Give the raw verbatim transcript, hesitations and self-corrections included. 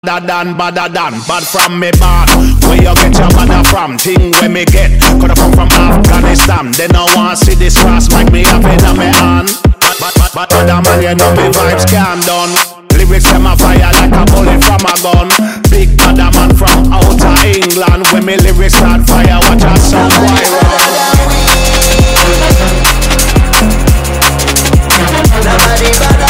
Badder than, badder than, bad from me bad. Where you get your badder from? Thing where me get. Coulda come from Afghanistan. They no want see this cross like me have in a me hand. But, but, but other man, you know me vibes can't done. Lyrics them a fire like a bullet from a gun. Big badder man from outer England. When me lyrics start fire, watch out some why run. Nobody but